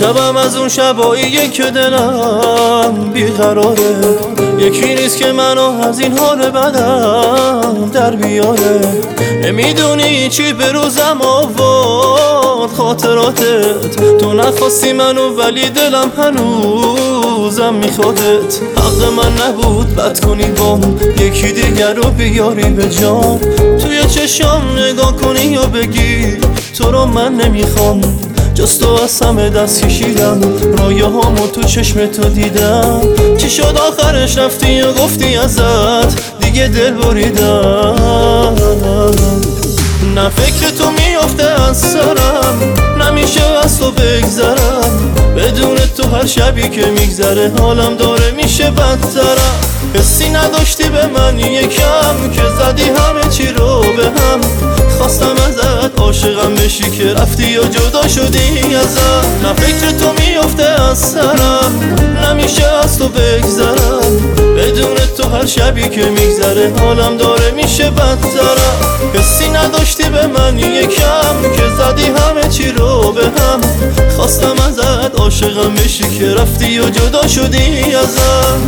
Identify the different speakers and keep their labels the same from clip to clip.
Speaker 1: شبم از اون شباییه که دلم بیقراره، یکی نیست که منو از این حال بدم در بیاره. نمیدونی چی به روزم آورد خاطراتت، تو نخواستی منو ولی دلم هنوزم میخوادت. حق من نبود بد کنی بام، یکی دیگر رو بیاری به جام، توی چشام نگاه کنی یا بگی تو رو من نمیخوام. جز تو از همه دست کشیدم، رایه هامو تو چشم تو دیدم. چی شد آخرش رفتی و گفتی ازت دیگه دل بریدم. نه فکر تو میافته از سرم، نمیشه از تو بگذرم. بدون تو هر شبی که میگذره حالم داره میشه بدترم. حسی نداشتی به من یکم که زدی همه چی رو به هم. خواستم ازت عاشقم بشی که رفتی یا جدا شدی ازم. نه فکر تو میافته از سرم، نمیشه از تو بگذرم. بدون تو هر شبی که میگذره حالم داره میشه بدترم. حسی نداشتی به من یکم که زدی همه چی رو به هم. خواستم ازت عاشقم بشی که رفتی یا جدا شدی ازم.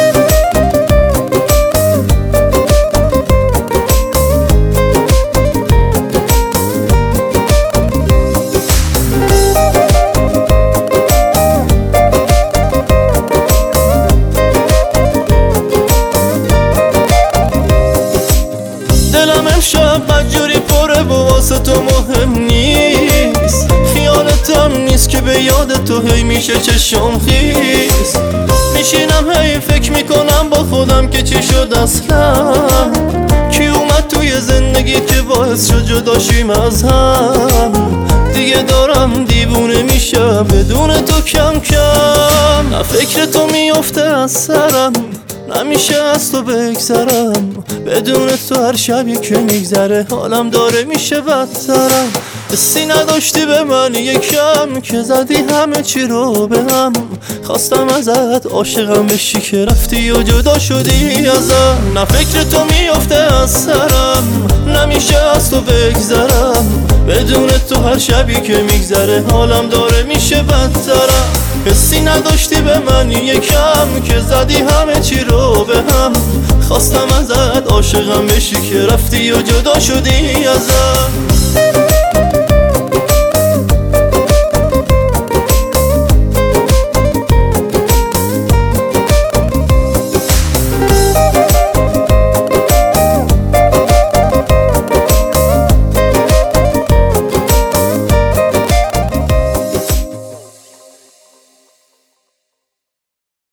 Speaker 1: دلم امشب بدجوری پره و واسه تو مهم نیست. خیالتم نیست که به یاد تو هی میشه چشم خیس. میشینم هی فکر میکنم با خودم که چی شد اصلا. کی اومد توی زندگی که باعث شد جدا شیم از هم. دیگه دارم دیوونه میشم بدون تو کم کم. نه فکر تو میافته از سرم، نمیشه از تو بگذرم. بدون تو هر شبی که میگذره حالم داره میشه بدترم. حسی نداشتی به من یکم که زدی همه چی رو به هم. خواستم ازت عاشقم بشی که رفتی و جدا شدی ازم. نه فکر تو میافته از سرم، نمیشه از تو بگذرم. بدون تو هر شبی که میگذره حالم داره میشه بدترم. حسی نداشتی به من یکم که زدی همه چی رو به هم. خواستم ازت عاشقم بشی که رفتی و جدا شدی ازم.